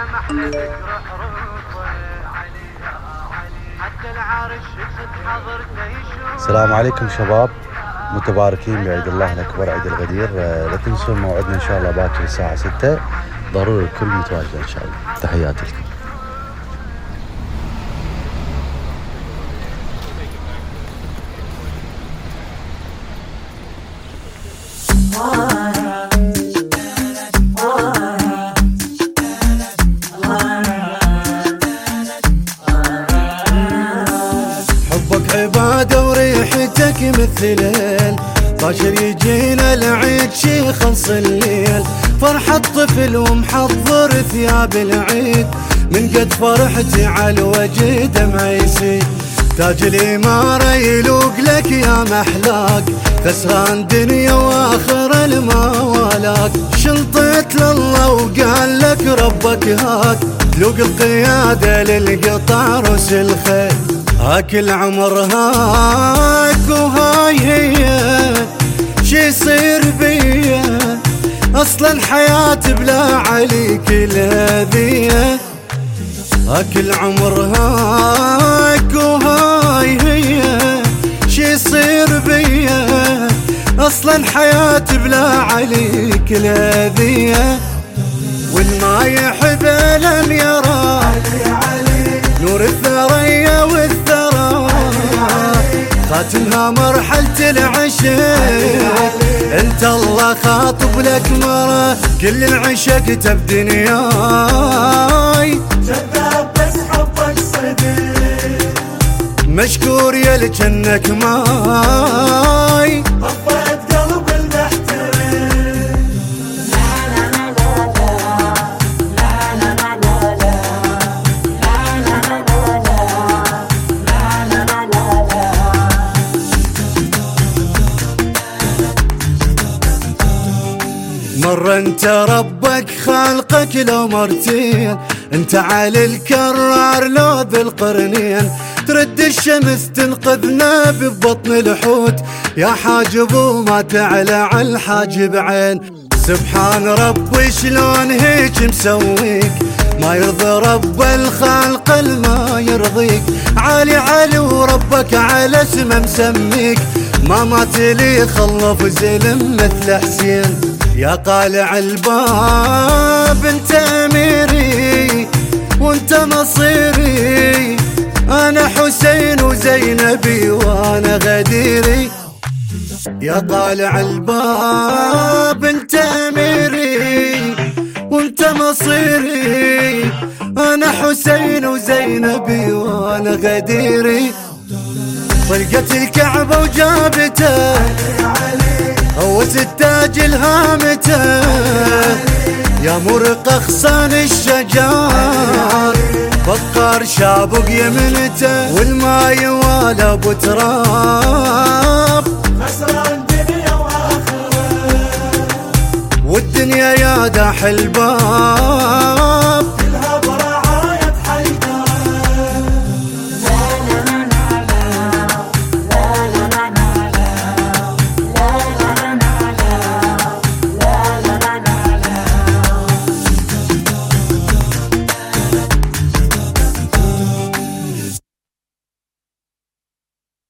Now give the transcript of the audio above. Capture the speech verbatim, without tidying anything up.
محلى ذكر حروفه علي حتى العرش يقصد حضرته يشوف. السلام عليكم شباب، متباركين بعيد الله الأكبر، عيد الغدير. لا تنسون موعدنا إن شاء الله باكر الساعة ستة، ضروري الكل متواجد إن شاء الله. تحياتي لكم. حبك عبادة وريحتك مثل ليل، باشر يجينا العيد شي خلص الليل. فرحة طفل ومحضر ثياب العيد، من قد فرحتي على الوجه دمع يسيل. تاج الإمارة يلوق لك يا محلاك، خسران دنيا واخر الموالاك. شلطيت لله وقال لك ربك هاك، تلوق القيادة للقطع روس الخيل. هاك العمر هاك وهاي هي شي يصير بيا، اصلا حياتي بلا عليك الهدية. هاك العمر هاك وهاي هي شي يصير بيا، اصلا حياتي بلا عليك الهدية. والما يحب لم يرى نور الثريا والثرى، خاتمها مرحلة العشق. انت الله خاطب لك مرة، كل العشق بدنياي. جذاب بس حبك صدق، مشكور يا لجنك ماي. طفيت قلب المحترم. مرة انت ربك خالقك لو مرتين، انت على الكرار لو ذي القرنين. ترد الشمس تنقذنا ببطن الحوت، يا حاجب وما تعلى على الحاجب عين. سبحان ربي شلون هيك مسويك، ما يرضى رب الخالق الما يرضيك. عالي عالي وربك على اسمه مسميك، ما مات لي خلف زلم مثل حسين. يا قالع الباب انت اميري وانت مصيري، انا حسين وزينبي وانا غديري. يا طالع الباب انت اميري وانت مصيري، انا حسين وزينبي وانا غديري. طلقت الكعبة وجابته هو ستاج الهامته، يا مرق اغصان الشجار فقار شابق يمنته. والما يوالى ابو تراب، خسران دنيا واخره، والدنيا يا داح الباب.